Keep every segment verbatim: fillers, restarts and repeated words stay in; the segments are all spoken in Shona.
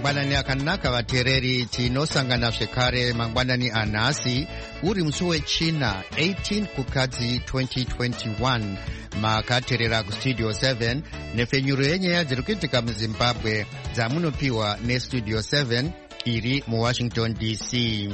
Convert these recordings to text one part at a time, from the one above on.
mangwanani akanaka vateereri, tinosangana zvekare mangwanani anhasi uri musi wechina eighteen kukadzi twenty twenty-one. Makateerera kustudio seven nepfenyuro yenyaya dziri kuitika muzimbabwe dzamunopiwa nestudio seven iri muwashington D C.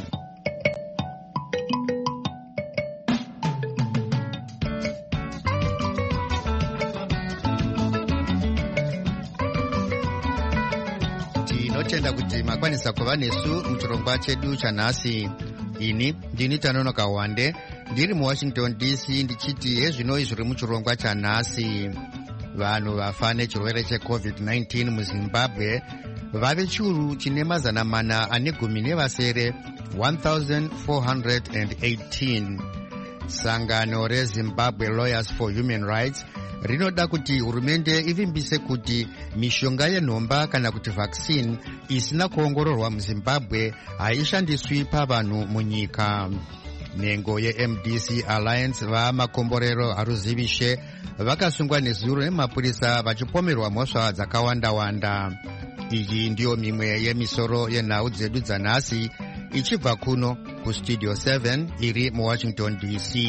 Tinotenda kuti makwanisa kuva nesu muchirongwa chedu chanhasi. Ini ndini Tanonoka Wande ndiri muwashington D C ndichiti hezvinoi zviri muchirongwa chanhasi. Vanhu vafa nechirwere checovid nineteen muzimbabwe vave chiuru chine mazana mana ane gumi nevasere one thousand four hundred eighteen. Sangano reZimbabwe Lawyers for Human Rights rinoda kuti hurumende ivimbise kuti mishonga yenhomba kana kuti vaccine isina kuongororwa muzimbabwe haishandiswi pavanhu munyika. Nhengo yeM D C Alliance vamakomborero haruzivishe vakasungwa nezuro nemapurisa vachipomerwa mhosva dzakawanda-wanda. Iyi ndiyo mimwe yemisoro yenhau dzedu dzanhasi ichibva kuno kustudio seven iri muwashington D C.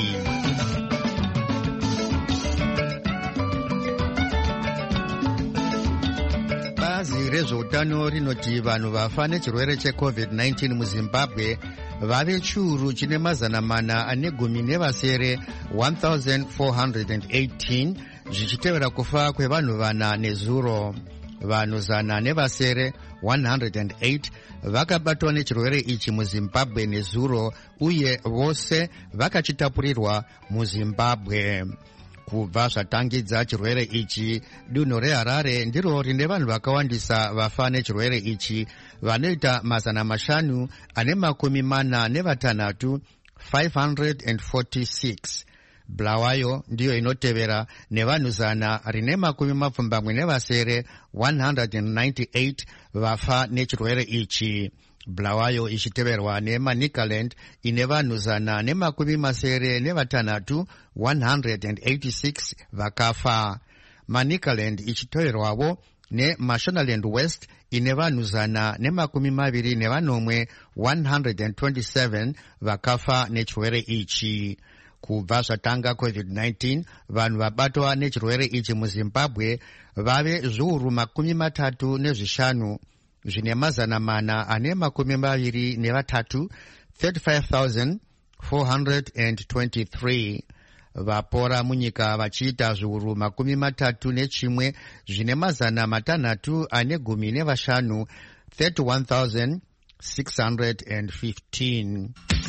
Bazi rezveutano rinoti vanhu vafa nechirwere checovid nineteen muzimbabwe vave chiuru chine mazana mana ane gumi nevasere one thousand four hundred eighteen, zvichitevera kufa kwevanhu vana nezuro. Vanhu zana nevasere one hundred eight vakabatwa nechirwere ichi muzimbabwe nezuro, uye vose vakachitapurirwa muzimbabwe. Kubva zvatangidza chirwere ichi, dunhu reHarare ndiro rine vanhu vakawandisa vafa nechirwere ichi, vanoita mazana mashanu ane makumi mana nevatanhatu five hundred forty-six. Bulawayo ndiyo inotevera nevanhu zana rine makumi mapfumbamwe nevasere one hundred ninety-eight vafa nechirwere ichi. Bulawayo ichiteverwa neManicaland ine vanhu zana nemakumi masere nevatanhatu one hundred eighty-six vakafa. Manicaland ichiteverwavo neMashonaland West ine vanhu zana nemakumi maviri nevanomwe one hundred twenty-seven vakafa nechirwere ichi. Kubva zvatanga covid nineteen, vanhu vabatwa nechirwere ichi muzimbabwe vave zviuru makumi matatu nezvishanu zvine mazana mana ane makumi maviri nevatatu thirty-five thousand four hundred twenty-three. Vapora munyika vachiita zviuru makumi matatu nechimwe zvine mazana matanhatu ane gumi nevashanu thirty-one thousand six hundred fifteen.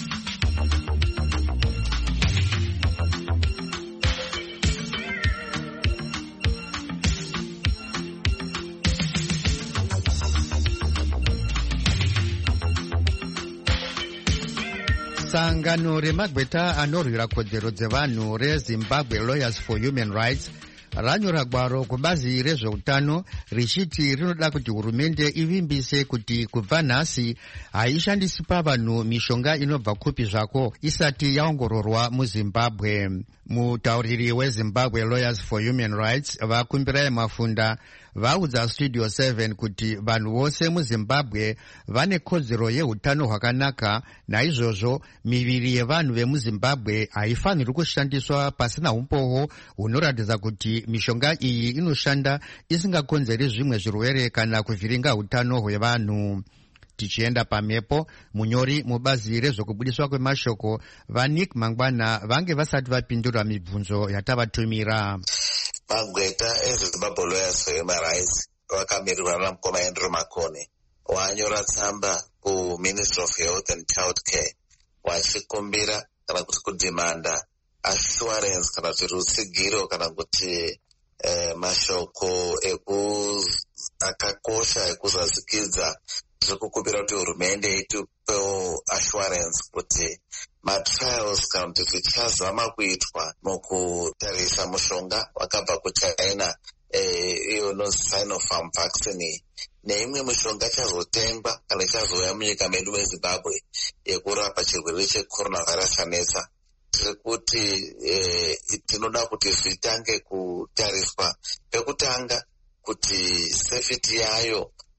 Sangano remagweta anorwira kodzero dzevanhu reZimbabwe Lawyers for Human Rights ranyora gwaro kubazi rezveutano richiti rinoda kuti hurumende ivimbise kuti kubva nhasi haishandisi pavanhu mishonga inobva kupi zvako isati yaongororwa muzimbabwe. Mutauriri weZimbabwe Lawyers for Human Rights vakumbirai Mafunda vaudza studio seven kuti vanhu vose muzimbabwe vane kodzero yeutano hwakanaka, naizvozvo miviri yevanhu vemuzimbabwe haifaniri kushandiswa pasina umpoho hunoratidza kuti mishonga iyi inoshanda isingakonzeri zvimwe zvirwere kana kuvhiringa utano hwevanhu. Tichienda pamhepo, munyori mubazi rezvekubudiswa kwemashoko vaNick Mangwana vange vasati vapindura mibvunzo yatavatumira. Magweta eZimbabwe Lawyers for Human Rights vakamirirwa namukoma Andrew Makone wanyora tsamba kuMinistry of Health and Child Care wachikumbira kana kuti kudhimanda assurance kana kuti rutsigiro kana kuti eh, mashoko eku akakosha ekuzadzikidza zvekukumbira kuti hurumende itupewo assurance kuti matrials kana kuti zvichazama kuitwa mukutarisa mushonga wakabva kuChina iyo inonzi Sinopharm vaccine neimwe mishonga ichazotengwa kana ichazouya munyika medu meZimbabwe yekurapa chirwere checoronavirus chanetsa. Tiri kuti tinoda kuti zvitange kutariswa pekutanga kuti safety yayo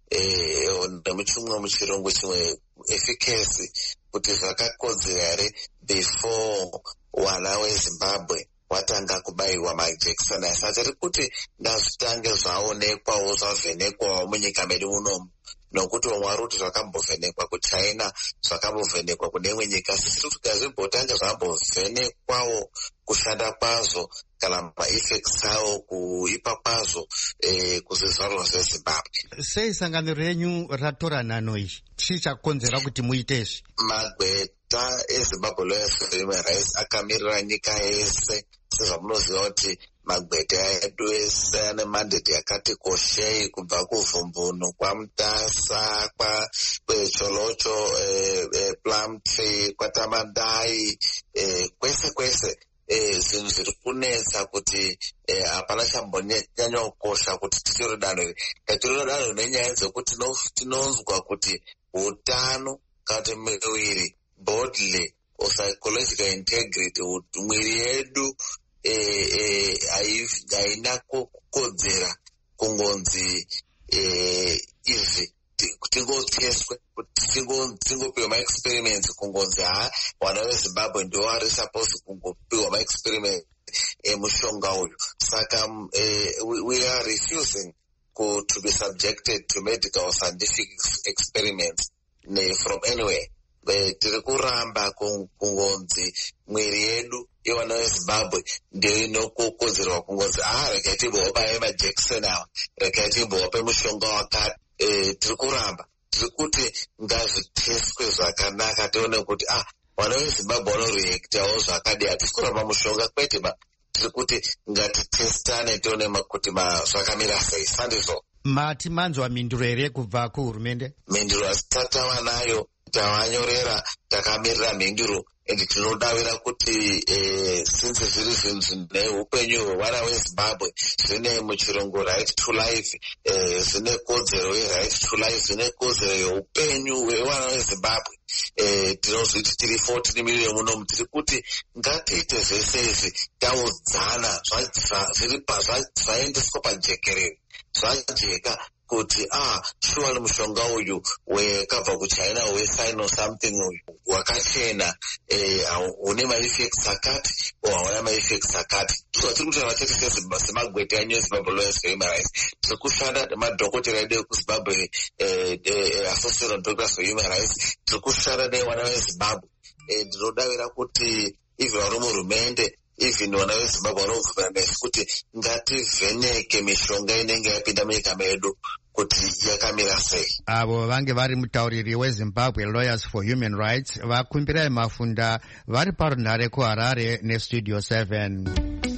nemuchimwe muchirungu chimwe efficacy, kuti zvakakodzera here before wana weZimbabwe watanga kubayiwa majekiseni asa. Tiri kuti ngazvitange zvaonekwawo zvavhenekwawo munyika medu munomu, nokuti wamwari kuti zvakambovhenekwa kuChina, zvakambovhenekwa kune imwe nyika. Sisi tukazvimbotanga zvambovhenekwawo kushanda kwazvo kana ma-effects awo kuipa kwazvo eh, kuzvizvarwa zveZimbabwe. Sei sangano renyu ratora nhano iyi? Chii chakonzera kuti muite izvi? Magweta eZimbabwe Lawyers for Human Rights akamirira nyika yese. Sezvamunoziva kuti magweta edu ese ane mandate yakati koshei, kubva kuvhumbunu, kwaMutasa, kwecholocho, eh, eh, Plumtree, kwaTamadai, eh, kwese kwese. Zvinhu zviri kunetsa kuti hapana chambonyanya kukosha kuti tichiri danho iri. Tiri danho nenyaya dzekuti tinonzwa kuti utano kana kuti miviri, bodily or psychological integrity, mwiri yedu haina kukodzera kungonzi izvi tingoteswe, tingopiwa ma-experiments kungonzi ha wana weZimbabwe ndio wari supposed kungopiwa ma-experiments emushonga uyu. Saka uh, we are refusing to, to be subjected to medical or scientific experiments ne, from anywhere. Tiri kuramba kungonzi mwiri yedu yewana weZimbabwe ndio inokokodzerwa kungonzi ah rekai timbovape majekiseni awa, rekai timbovape mushonga wakati. Eh, tiri kuramba, tiri kuti ngazviteswe zvakanaka, tione kuti ah wana weZimbabwe wanoreactawo zvakadii. Hatisi kuramba mushonga kwete, ba tiri kuti ngatitestane tione kuti zvakamira sei. Sandizvo mati manzwa minduro here kubva kuhurumende? Minduro asitatawa nayo, tavanyorera, takamirira mhinduro, and tinodavira kuti eh, since zviri zvinhu zvine upenyu hwewana weZimbabwe, zvine muchirungu right to life, eh, zvine kodzero ye-right to life, zvine kodzero yeupenyu hwewana weZimbabwe. Eh, tinozviti tiri fourteen million munomu, tiri kuti ngatiite zvese izvi taudzana zvaendeswa pajekerere, zvajeka kuti ah shuwa mushonga uyu wekabva kuChina weSino something uyu wakachena, eh, une ma-effects akati o hauna ma-effects akati. So tiri kutaura chete semagweta enyu eZimbabwe Lawyers for Human Rights, tiri kushanda nemadhokotera edu ekuZimbabwe Association of Doctors for Human Rights, tiri kushanda newana weZimbabwe. Ndinodavira kuti ivi vari muhurumende, even wana weZimbabwe vanobvumira nesu kuti ngativheneke mishonga inenge yapinda munyika medu kuti yakamira sei. Avo vange vari mutauriri weZimbabwe Lawyers for Human Rights vakumbirai mafunda vari parunhare kuHarare neStudio seven.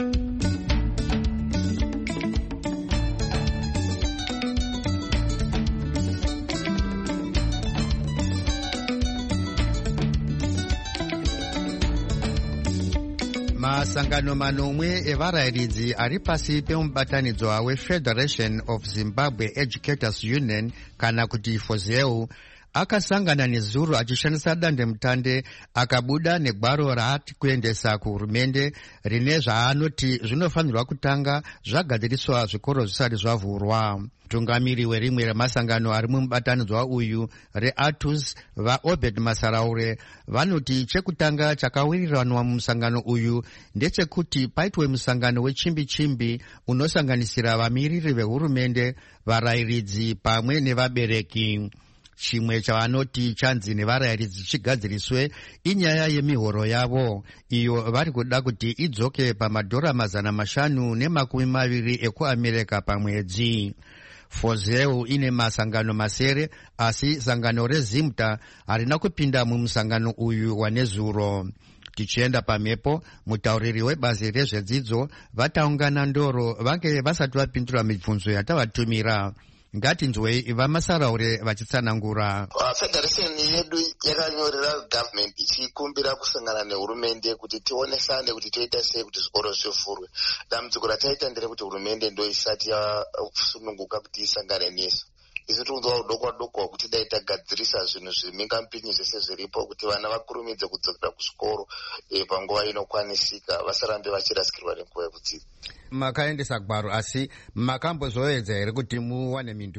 Masangano manomwe evarayiridzi ari pasi pemubatanidzwa weFederation of Zimbabwe Educators Union kana kuti FOZEU akasangana nezuro achishandisa dandemutande akabuda negwaro raati kuendesa kuhurumende rine zvaanoti zvinofanirwa kutanga zvagadziriswa zvikoro zvisati zvavhurwa. Mutungamiri werimwe remasangano ari mubatanidzwa uyu reATUS vaObed Masaraure vanoti chekutanga chakawiriranwa mumusangano uyu ndechekuti paitwe musangano wechimbi-chimbi unosanganisira vamiriri vehurumende, varayiridzi pamwe nevabereki. Chimwe chavanoti chanzi nevarayiridzi chigadziriswe inyaya yemihoro yavo, iyo vari kuda kuti idzoke pamadhora mazana mashanu nemakumi maviri ekuAmerika pamwedzi. FOZEU ine masangano masere, asi sangano reZimta harina kupinda mumusangano uyu wanezuro. Tichienda pamhepo, mutauriri webazi rezvedzidzo vataungana ndoro vange vasati vapindura mibvunzo yatavatumira. Ngatinzwei vaMasaraure vachitsanangura. Federation yedu yakanyorera government ichikumbira kusangana nehurumende kuti tionesane kuti toita sei kuti zvikoro zvivhurwe. Dambudziko rataita nderekuti hurumende ndo isati yasununguka kuti isangane nesu. Isu tinozowa udoko doko kuti dai tagadzirisa zvinhu zvimhingamupinyi zvese zviripo kuti vana vakurumidze kudzokera kuzvikoro e, panguva inokwanisika, vasarambe vachirasikirwa nenguva yekudzidza. Makaendesa gwaro, asi makambozoedza here kuti muwane minduro?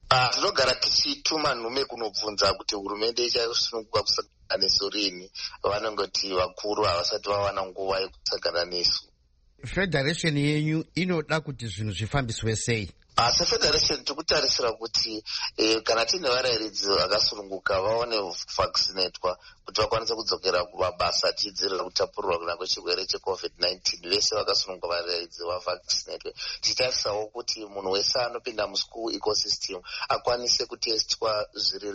Uh, tinogara tichituma nhume kunobvunza kuti hurumende ichasununguka kusangana nesu rini. Vanongoti vakuru havasati vawana nguva yekusangana nesu. Federation yenyu inoda kuti zvinhu zvifambiswe sei? Asi federation tikutarisira kuti eh, kana tine varairidzi vakasununguka vaone vaccinatwa kuti vakwanise kudzokera kumabasa tichidzivirira kutapurirwa kuna kwechirwere checovid nineteen. Vese vakasununguka varairidzi vavaccinatwe. Tichitarisawo kuti munhu wese anopinda muschool ecosystem akwanise kutestwa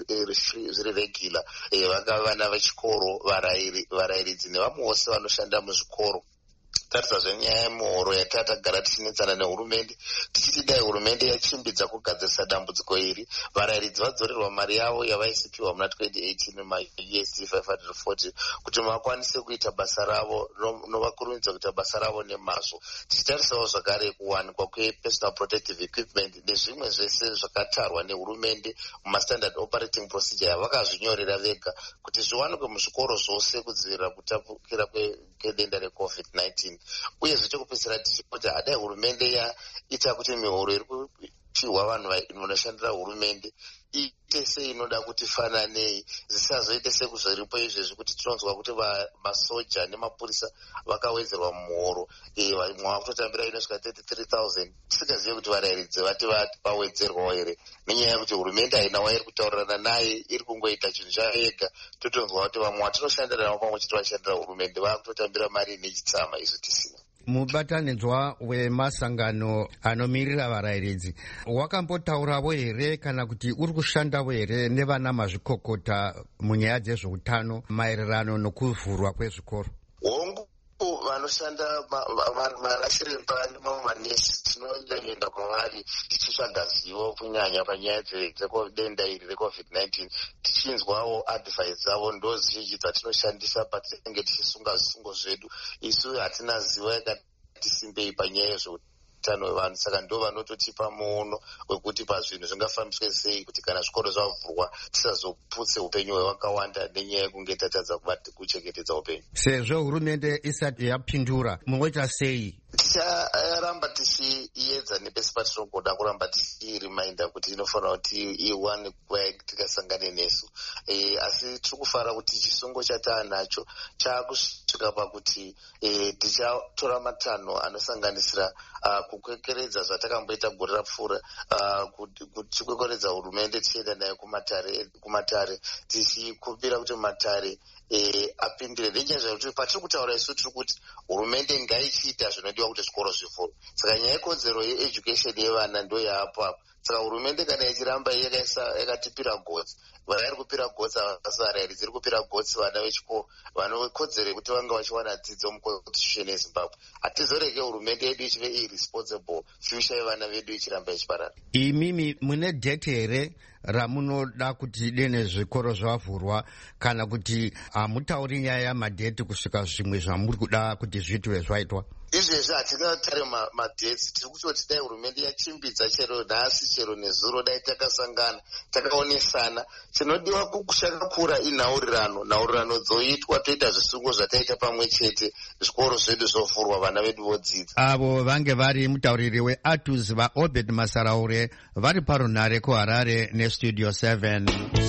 zviri regular. Eh, vangava vana vechikoro, varairidzi nevamwe vose vanoshanda muzvikoro. Tarisa zvenyaya yemuhoro yatatagara tichinetsana nehurumende tichiti dai hurumende yachimbidza kugadzirisa dambudziko iri, varairidzi vadzorerwa mari yavo yavaisipiwa muna twenty eighteen ma-U S D five hundred forty kuti vakwanise kuita basa ravo novakurumidza kuita basa ravo nemazvo. Tichitarisawo zvakare kuwanikwa kwepersonal protective equipment nezvimwe zvese zvakatarwa nehurumende mumastandard operating procedure yavakazvinyorera vega kuti zviwanikwe muzvikoro zvose kudzivirira kutapukira kwedenda recovid nineteen. Uye zvichikupedzisira tichikuti hadai hurumende yaita kuti mihoro iri kupiwa vanhu vanoshandira hurumende iite seinoda kuti fananei, zvisazoite sekuzviripo izvezvi kuti tinonzwa kuti masoja nemapurisa vakawedzerwa muhoro vamwe vakutotambira inosvika thirty-three thousand. Tisingazivi kuti varairidzi vati vawedzerwawo here nenyaya yekuti hurumende haina wairi kutaurirana naye, iri kungoita chinhu chayo yega. Totonzwa kuti vamwe vatinoshandira navo pamwe chete vashandira hurumende vakutotambira mari nechitsama, izvo tisina. Mubatanidzwa wemasangano anomirira varairidzi wakambotaurawo here kana kuti uri kushandawo here nevana mazvikokota munyaya dzezveutano maererano nokuvhurwa kwezvikoro? Hongu vanoshanda marashiremba nemamwe manesi tinoenda kwavari tichitsvaga zivo kunyanya panyaya dzedenda iri recovid nineteen, tichinzwawo advice dzavo. Ndo zhinji dzatinoshandisa patinenge tichisunga zvisungo zvedu. Isu hatina zivo yakati simbei panyaya yezveutano hwevanhu, saka ndo vanototipa muono wekuti pazvinhu zvingafambiswe sei kuti kana zvikoro zvavhurwa tisazoputse upenyu hwewakawanda nenyaya yekunge tatadza kuchengetedza upenyu. Sezvo hurumende isati yapindura, munoita sei? Ticharamba tichiedza nepesi patinongoda kuramba tichirimainda kuti inofanira kuti iwane nguva tikasangane nesu. E, asi tiri kufara kuti chisungo chataanacho chaakusvika pakuti e, tichatora matanho anosanganisira uh, kukwekeredza zvatakamboita gore rapfuura, uh, tichikwekeredza hurumende tichienda nayo kumatare, kumatare tichikumbira kuti matare E, apindire nenyaya zvekuti patiri kutaura isu tiri kuti hurumende ngaichiita zvinodiwa kuti zvikoro zvivhurwe. Saka nyaya yekodzero yeeducation yevana ndo yaapo apo. Saka hurumende kana ichiramba yakatipira gotsi, vana iri kupira gotsi havasarairidzi, iri kupira gotsi vana vechikoro vanokodzero yekuti vanga vachiwana dzidzo muconstitution yeZimbabwe. Hatizorege hurumende yedu ichive irresponsible future yevana vedu ichiramba ichiparara. Imimi mune date here ramunoda kuti dene zvikoro zvavhurwa kana kuti hamutauri nyaya yamadheti kusvika zvimwe zvamuri kuda kuti zviitwe zvaitwa? Izvezvi hatingatare madheti. Tiri kutoti dai hurumende yachimbidza chero nhasi chero nezuro, dai takasangana takaonesana. Chinodiwa kuchakakura inhaurirano. Nhaurirano dzoitwa toita zvisungo zvataita pamwe chete, zvikoro zvedu zvovhurwa, vana vedu vodzidza. Avo vange vari mutauriri weATUS vaObed Masaraure vari parunhare kuHarare neStudio seven.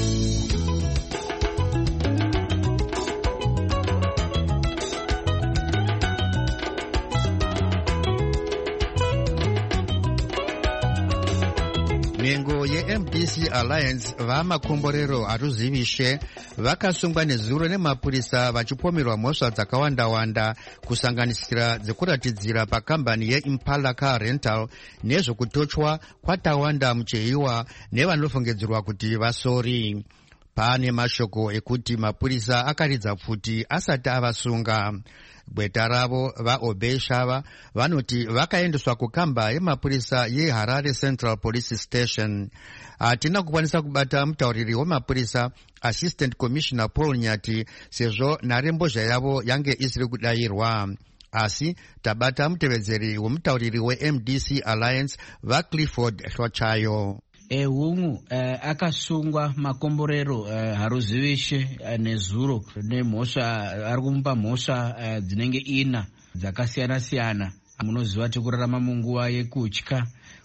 Nhengo yeM D C Alliance vamakomborero haruzivishe vakasungwa nezuro nemapurisa vachipomerwa mhosva dzakawanda-wanda kusanganisira dzekuratidzira pakambani yeImpala Car Rental nezvokutochwa kwatawanda mucheiwa nevanofungidzirwa kuti vasori. Pane mashoko ekuti mapurisa akaridza pfuti asati avasunga. Gweta ravo vaObey Shava vanoti vakaendeswa kukamba yemapurisa yeHarare Central Police Station. Hatina kukwanisa kubata mutauriri wemapurisa Assistant Commissioner Paul Nyati sezvo nharembozha yavo yange isiri kudayirwa. Asi tabata mutevedzeri wemutauriri weM D C Alliance vaClifford Hlochayo. Ehungu eh, akasungwa makomborero eh, haruzivishe eh, nezuro nemhosva, ari kumupa mhosva eh, dzinenge ina dzakasiyana siyana. Munoziva tikurarama munguva yekutya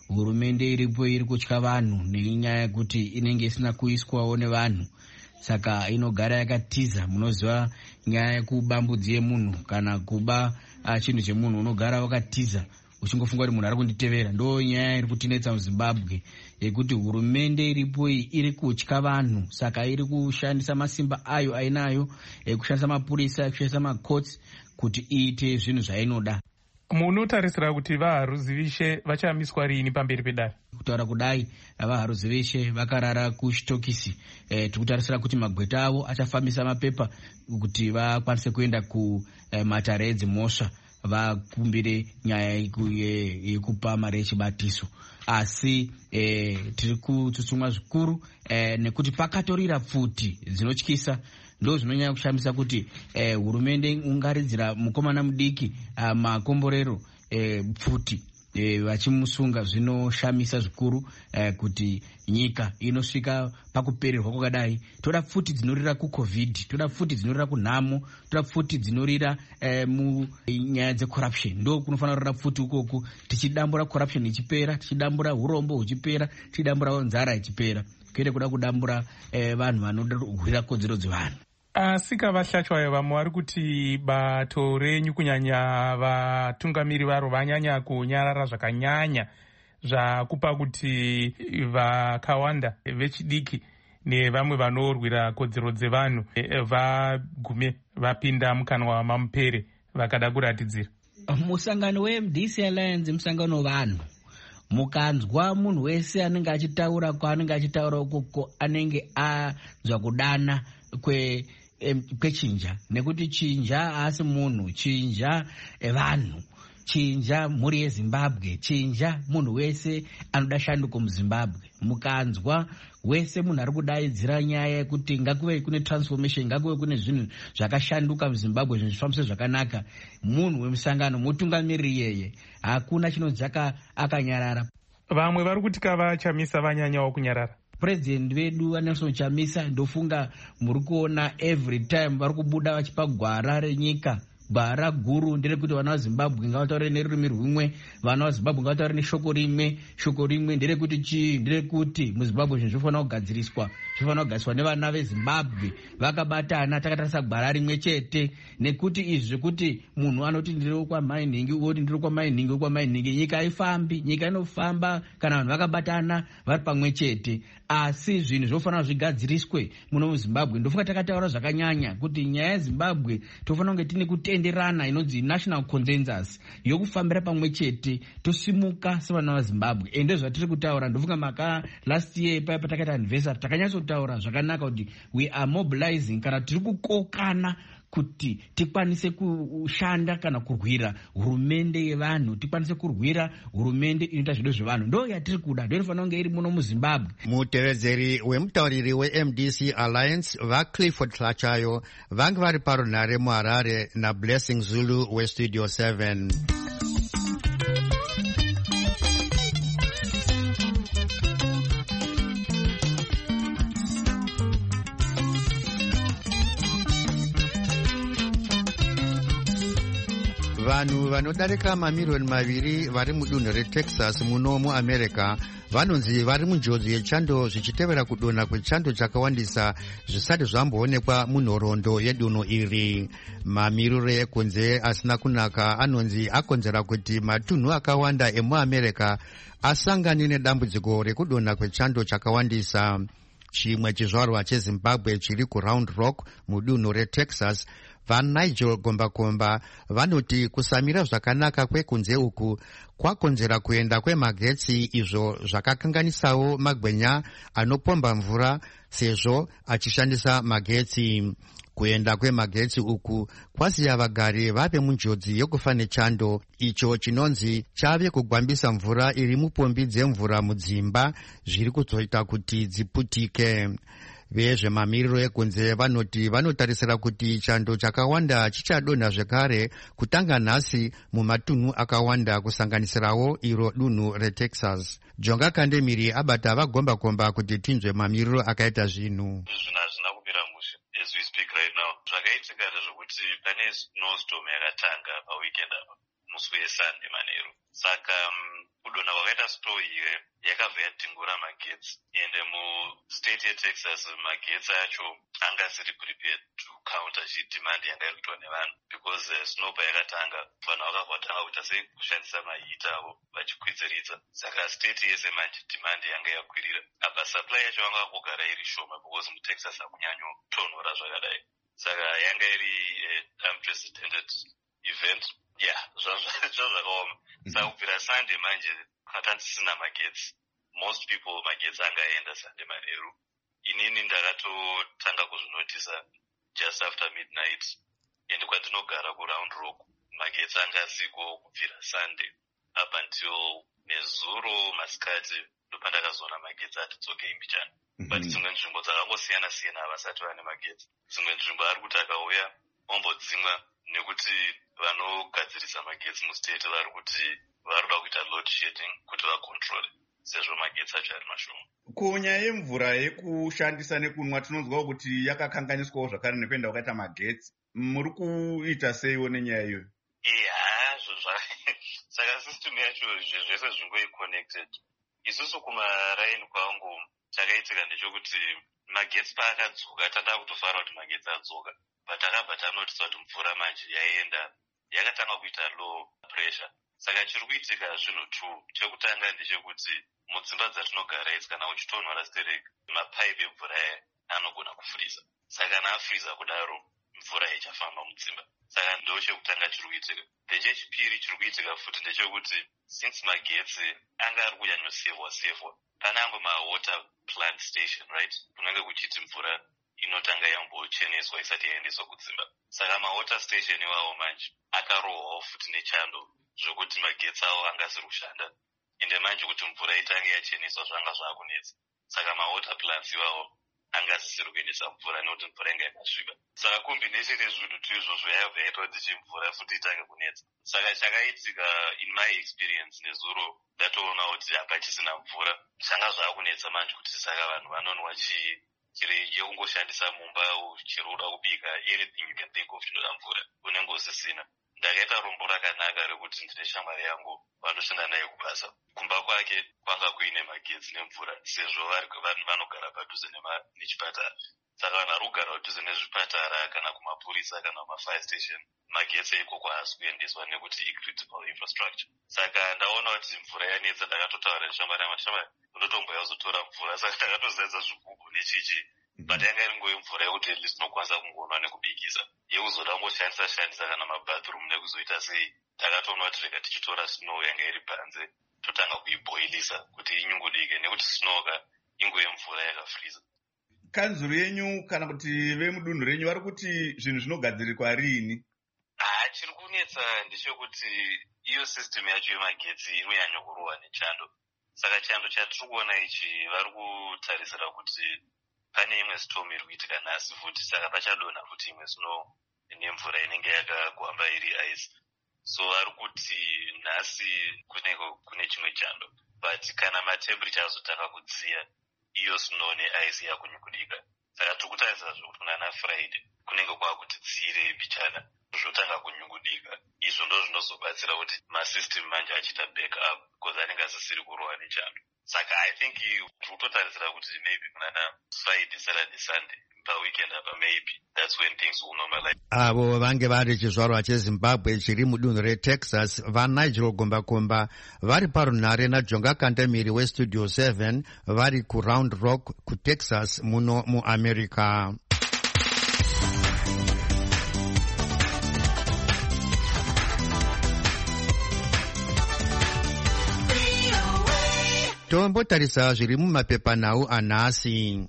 hurumende iripo iri kutya vanhu nenyaya yekuti inenge isina kuiswawo nevanhu, saka inogara yakatiza. Munoziva nyaya yekubambudzi yemunhu kana kuba chinhu chemunhu unogara wakatiza uchingofunga kuti munhu ari kunditevera. Ndo nyaya iri kutinetsa muZimbabwe yekuti hurumende iripo iyi iri kutya vanhu, saka iri kushandisa masimba ayo ainayo ekushandisa mapurisa, ekushandisa makotsi kuti iite zvinhu zvainoda. Munotarisira kuti vaHaruzivishe vachamiswa rini pamberi pedare? Kutaura kudai, vaHaruzivishe vakarara kuchitokisi. E, tikutarisira kuti magweta avo achafambisa mapepa kuti vakwanise kuenda kumatare edzimhosva vakumbire nyaya yekupa mari yechibatiso. Asi e, tiri kutsutsumwa zvikuru e, nekuti pakatorira pfuti dzinotyisa. Ndo zvinonyanya kushamisa kuti eh, hurumende ungaridzira mukomana mudiki uh, makomborero eh, pfuti eh, vachimusunga. Zvinoshamisa zvikuru eh, kuti nyika inosvika pakupererwa kwakadai. Toda pfuti dzinorira kucovid, toda pfuti dzinorira kunhamo, toda pfuti dzinorira eh, munyaya dzecorruption. Ndo kunofanira kurira pfuti ukoku, tichidambura corruption ichipera, tichidambura urombo huchipera, tichidambura nzara ichipera, kwete kuda kudambura eh, vanhu vanoda kurwira kodzero dzevanhu. Asi kavashachwayo vamwe vari kuti bato renyu kunyanya vatungamiri varo vanyanya kunyarara zvakanyanya zvakupa kuti vakawanda vechidiki nevamwe vanorwira kodzero dzevanhu vagume vapinda mukanwa mamupere vakada kuratidzira. Musangano weM D C Alliance musangano wevanhu. Mukanzwa munhu wese anenge achitaura kwaanenge achitaura ukoko anenge anzwa kudana kwe kwechinja, nekuti chinja asi munhu, chinja vanhu, chinja mhuri yeZimbabwe, chinja munhu wese anoda shanduko muZimbabwe. Mukanzwa wese munhu ari kudaidzira nyaya yekuti ngakuve kune transformation, ngakuve kune zvinhu zvakashanduka muZimbabwe, zvinhu zvifambise zvakanaka, munhu wemusangano mutungamiriri iyeye, hakuna chinonzi akanyarara. Vamwe vari kuti kavachamisa vanyanyawo kunyarara. President vedu vaNelson Chamisa ndofunga muri kuona every time vari kubuda vachipa gwara renyika, gwara guru nderekuti vana vaZimbabwe ngavataure nerurimi rwumwe, vana vaZimbabwe ngavataure neshoko rimwe. Shoko rimwe nderekuti chii? Nderekuti muZimbabwe zvinhu zvinofanira kugadziriswa, zvinofanira kugadziriswa nevana veZimbabwe vakabatana, takatarisa gwara rimwe chete. Nekuti izvi zvekuti munhu anoti ndiri kwaMainingi, oti ndiri kwaMainingi, kwaMainingi, nyika haifambi. Nyika inofamba kana vanhu vakabatana vari pamwe chete. Asi zvinhu zvofanira zvigadziriswe muno muZimbabwe. Ndofunga takataura zvakanyanya kuti nyaya yeZimbabwe tofanira kunge tine kutenderana inonzi national consensus yokufambira pamwe chete, tosimuka sevana vaZimbabwe. Ende zvatiri kutaura, ndofunga maka last year paya patakaita anniversary takanyatsotaura zvakanaka kuti we are mobilizing, kana tiri kukokana kuti tikwanise kushanda kana kurwira hurumende yevanhu, tikwanise kurwira hurumende inoita zvido zvevanhu. Ndo yatiri kuda, ndo inofanira kunge iri muno muZimbabwe. Mutevedzeri wemutauriri weM D C Alliance vaClifford Tlachayo vange vari parunhare muHarare naBlessing Zulu weStudio seven. Vanhu vanodarika mamiriyoni maviri vari mudunhu reTexas muno muAmerica vanonzi vari munjodzi yechando zvichitevera kudonha kwechando chakawandisa zvisati zvamboonekwa munhoroondo yedunhu iri. Mamiriro ekunze asina kunaka anonzi akonzera kuti matunhu akawanda emuAmerica asangane nedambudziko rekudonha kwechando chakawandisa. Chimwe chizvarwa cheZimbabwe chiri kuRound Rock mudunhu reTexas, vaNigel Gombakomba vanoti kusamira zvakanaka kwekunze uku kwakonzera kuenda kwemagetsi, izvo zvakakanganisawo magwenya anopomba mvura sezvo achishandisa magetsi. Kuenda kwemagetsi uku kwasiya vagari vave munjodzi yokufa nechando, icho chinonzi chave kugwambisa mvura iri mupombi dzemvura mudzimba zviri kuzoita kuti dziputike. Vezvemamiriro ekunze vanoti vanotarisira kuti chando chakawanda chichadonha zvekare kutanga nhasi mumatunhu akawanda kusanganisirawo iro dunhu reTexas. Jonga Kandemiri abata vagombakomba kuti tinzwe mamiriro akaita zvinhu. As we speak right now, zvakaitika ndezvekuti pane snowstorm yakatanga paweekend apa musi weSunday manheru. Saka um, kudonha kwakaita story iye yakabva yadhingura magetsi, ende mustate yeTexas magetsi acho anga asiri prepared to counter chidhimandi yanga iri kuitwa nevanhu, because uh, snowball yakatanga vanhu vakatanga kuita sei kushandisa mahita avo vachikwidziridza. Saka state yese manje dhimandi yanga yakwirira, apa supply yacho vanga kugara iri shoma because muTexas hakunyanyotonhora zvakadai. Saka yanga iri uh, unprecedented event. Yeah, zvazvakaoma. Saka kubvira Sunday manje hatanzisina magetsi. Most people magetsi anga aenda Sunday manheru. Inini ndakatotanga kuzvinotisa just after midnight. Ende kwandinogara kuRound Rock magetsi anga asiko kubvira Sunday up until nezuro masikati ndopandakazoona magetsi atidzoke imbichana. But dzimwe nzvimbo dzakangosiyana siyana havasati vane magetsi. Dzimwe nzvimbo ari kuti akauya ombodzimwa nekuti vanogadzirisa magetsi mustate vari kuti vari kuda kuita load shedding kuti vakontrole sezvo magetsi acho ari mashoma. Kunyaya yemvura yekushandisa nekunwa tinonzwawo kuti yakakanganiswawo zvakare nekuenda kwakaita magetsi. Muri kuita seiwo nenyaya iyoyo? Ihazvo saka system yacho zvese zvingoi connected. Isusu kumaraini kwangu chakaitika ndechekuti magetsi paakadzoka tanda kutofara kuti magetsi adzoka, but akabva tanotisa kuti mvura manje yaenda yakatanga kuita low pressure. Saka chiri kuitika zvinhu two. Chekutanga ndechekuti mudzimba dzatinogara idzi kana uchitonhora stereki mapaipi emvura aya anogona kufuriza. Saka kana afuriza kudaro mvura ichafamba mudzimba. Saka ndo chekutanga chiri kuitika. Then chechipiri chiri kuitika futi ndechekuti since magetsi anga ari kunyanyosevwa sevwa, pane amwe mawater plant station, right, kunenge kuchiti mvura inotanga yambocheneswa isati yaendeswa kudzimba. Saka mawater station iwawo manje akarohwawo futi nechando zvokuti magetsi awo angasiri kushanda, ende manje kuti mvura itange yacheneswa zvanga zvakunetsa. Saka mawater plants iwawo angasisiri kuendesa mvura nekuti mvura inga yakasviba. Saka combination yezvinhu tu izvozvo yabva yaita kuti chimvura futi itange kunetsa. Saka chakaitika in my experience nezuro ndatoona kuti hapachisina mvura zvanga zvakunetsa manje kuti saka vanhu vanonwa chi chiri yekungoshandisa mumba uchiri uda kubika anything you can think of chinoda mvura unenge usisina. Ndakaita rombo rakanaka rekuti ndine shamwari yangu vanoshanda naye kubasa, kumba kwake kwanga kuine magetsi nemvura sezvo vanhu vanogara padhuze nechipatara. Saka vanhu vari kugara padhuze nezvipatara kana kumapurisa kana kumafire station magetsi ikoko haasi kuendeswa nekuti icritical infrastructure. Saka ndaona kuti mvura yanetsa, ndakatotaura neshamwari yangu, shamwari unotomboya kuzotora mvura. Saka ndakatozaidza zvigubhu nechichi, but yanga iri ngoyo mvura yekuti at least tinokwanisa kungonwa nekubikisa, yekuzoda kungoshandisa shandisa kana mabathroom nekuzoita sei. Takatoona kuti rega tichitora snow yanga iri panze totanga kuibhoilisa kuti inyungudike, nekuti snow ka ingoyo mvura yakafriza. Kanzuru yenyu kana kuti vemudunhu renyu vari kuti zvinhu zvinogadzirirwa riini? Ah, chiri kunetsa ndechekuti iyo system yacho yemagetsi inonyanya kurohwa nechando. Saka chando chatiri kuona ichi vari kutarisira kuti pane imwe storm iri kuitika nhasi futi, saka pachadonha futi imwe snow nemvura inenge yakagwamba iri ice. So vari kuti nhasi kunenge kune chimwe chando, but kana matemperature azotanga kudziya iyo snow neice yakunyungudika. Saka tiri kutarisira zvokuti kunana Friday kunenge kwakuti dzire mbichana zvotanga kunyungudika. Izvo ndo zvinozobatsira kuti masystem manje achiita back up because anenge asisiri kurohwa nechando. Saka I think tiri kutotarisira kuti maybe kunana Friday, Saturday, Sunday paweekend apa maybe that's when things will normalize. Avo vange vari chizvarwa cheZimbabwe chiri mudunhu reTexas, vaNigel Gombakomba vari parunhare naJonga Kandemiri weStudio seven vari kuRound Rock kuTexas muno muAmerica. Tombotarisa zviri mumapepanhau anhasi.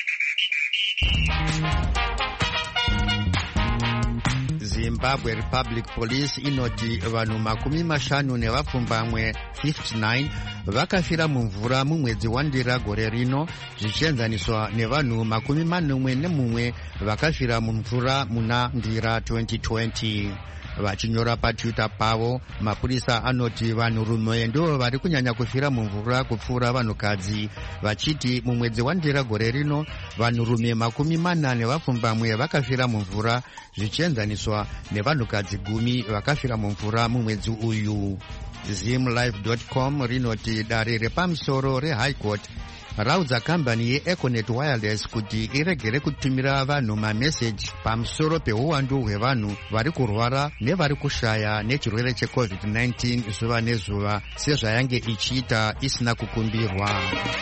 Zimbabwe Republic Police inoti vanhu makumi mashanu nevapfumbamwe fifty-nine vakafira mumvura mumwedzi wandira gore rino, zvichienzaniswa nevanhu makumi manomwe nemumwe vakafira mumvura muna ndira twenty twenty. Vachinyora patwitter pavo, mapurisa anoti vanhurume ndo vari kunyanya kufira mumvura kupfuura vanhukadzi, vachiti mumwedzi wandira gore rino vanhurume makumi mana nevapfumbamwe vakafira mumvura, zvichienzaniswa nevanhukadzi gumi vakafira mumvura mumwedzi uyu. zimlife dot com rinoti dare repamusoro rehigh court raudza kambani yeEconet Wireless kuti iregere kutumira vanhu mameseji pamusoro peuwandu hwevanhu vari kurwara nevari kushaya nechirwere checovid nineteen zuva nezuva sezvayange ichiita isina kukumbirwa.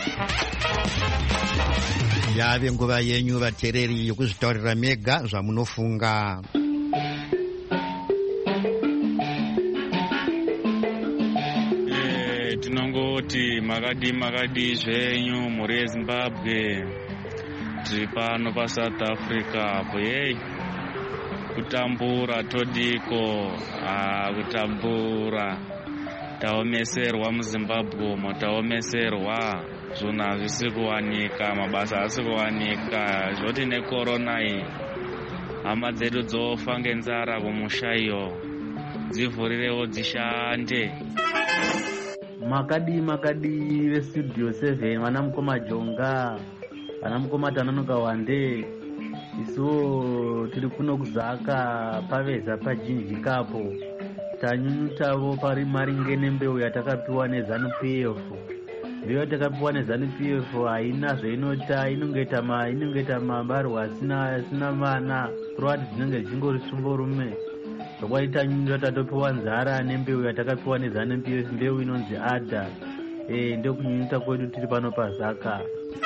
Yave nguva yenyu vateereri yokuzvitaurira mega zvamunofunga. Tinongoti makadi makadi zvenyu muri eZimbabwe, tiri pano paSouth Africa apo. Yei kutambura todiko, ah kutambura taomeserwa muZimbabwe umo, taomeserwa zvinhu hazvisi kuwanika, mabasa haasi kuwanika, zvoti nekorona iyi hama dzedu dzofa ngenzara kumusha iyo, dzivhurirewo dzishande. Makadi makadi vestudio seven vana mukoma Jonga, vana mukoma Tanonoka Wande, isu tiri kuno kuzaka paveza pajinji kapo tanyunyutavo pari maringe nembeu yatakapiwa neZanu P F. Mbeu yatakapiwa neZanu P F haina zvainota, inongeta ma inongeta mabarwa asina asina vana, kurwati dzinenge dzingori sumborume. Zvaita nyunyuta tatopiwa nzara nembeu yatakapiwa neZanu P F, mbeu inonzi Ada. Eh ndio kunyunyuta kwedu tiri pano pazaka.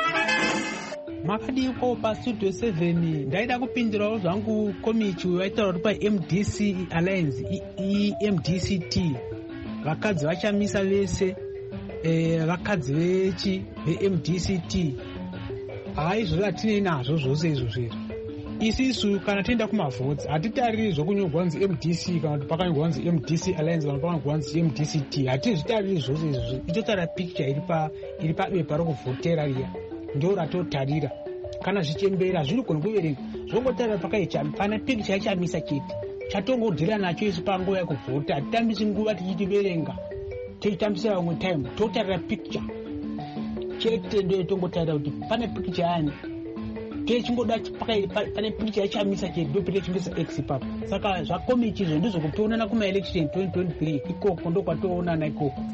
Makadiko pa Studio seven ndaida kupindirawo zvangu komichi waitaura pa M D C Alliance I M D C T vakadzi vachamisa vese eh vakadzi vechi ve M D C T haizvo atine nazvo zvose izvo zviro. Isisu kana tienda kumavhotsi hatitariri zvokunyorwa kunzi M D C kana kuti pakanyorwa kunzi M D C Alliance kana pakanyorwa kunzi M D C T, hatizvitariri zvose izvo. Itotsara picture iri pa iri pabepa rokuvhotera riya ndio ratotarira. Kana zvichembera zviri gona kuverenga zvongotarira pakaicha pana picture yachamisa chete chatongodhira nacho isu panguva yekuvhota. Hatitambisi nguva tichitiverenga tichitambisa vamwe time, totarira picture chete ndio tongotarira kuti pane picture yani techingoda pane picture yachamisa chete ndio pete chingisa X papa. Saka zvakomichi izvo ndizvo kutoonana kuma election twenty twenty-three ikoko ndo kwatoonana ikoko.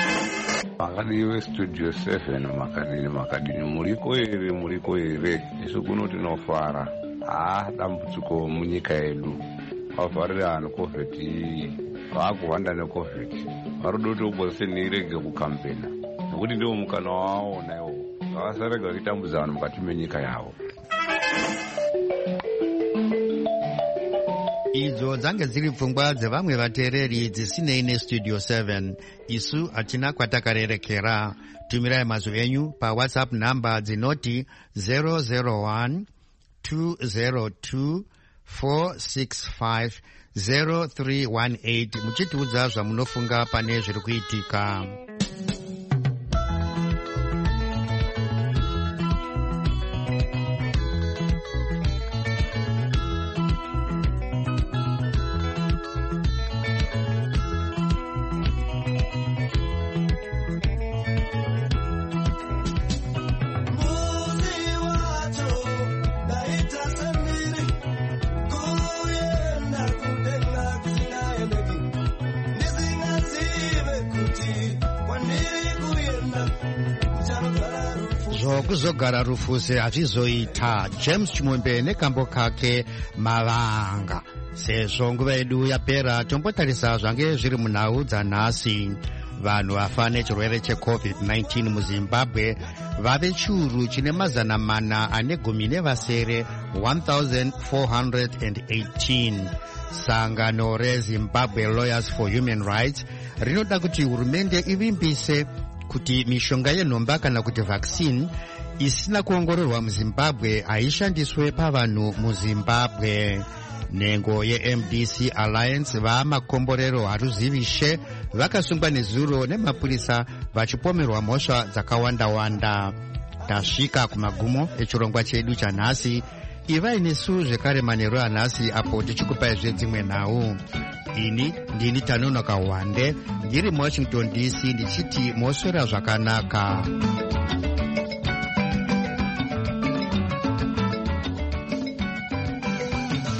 Makadi Studio seven makadini makadini muriko ere muriko ere isu kuno tinofara. Ah dambudziko munyika yedu avharira ano covid vakuhwanda necovid varudo kuti nirege kukampena nekuti ndiwo mukana wavo naiwo vasarega vachitambudza vanhu mukati menyika yavo. Idzo dzange dziri pfungwa dzevamwe vateereri dzisinei neStudio seven. Isu hatina kwatakarerekera. Tumirai mazwi enyu paWhatsApp namba dzinoti zero zero one two zero two four six five zero three one eight muchitiudza zvamunofunga pane zviri kuitika. Kuzogara rufuse hazvizoita. James Chimwembe nekambo kake mavanga. Sezvo nguva yedu yapera tombotarisa zvange zviri munhau dzanhasi. Vanhu vafa nechirwere checovid nineteen muZimbabwe vave chiuru chine mazana mana ane gumi nevasere one thousand four hundred eighteen. Sangano reZimbabwe Lawyers for Human Rights rinoda kuti hurumende ivimbise kuti mishonga yenhomba kana kuti vaccine isina kuongororwa muzimbabwe haishandiswe pavanhu muzimbabwe. Nhengo yeM D C Alliance vamakomborero haruzivishe vakasungwa nezuro nemapurisa vachipomerwa mhosva dzakawanda-wanda. Tasvika kumagumo echirongwa chedu chanhasi. Ivai nesu zvekare manheru anhasi apo tichikupai zvedzimwe nhau. Ini ndini Tanonoka Wande ndiri muWashington D C ndichiti moswera zvakanaka.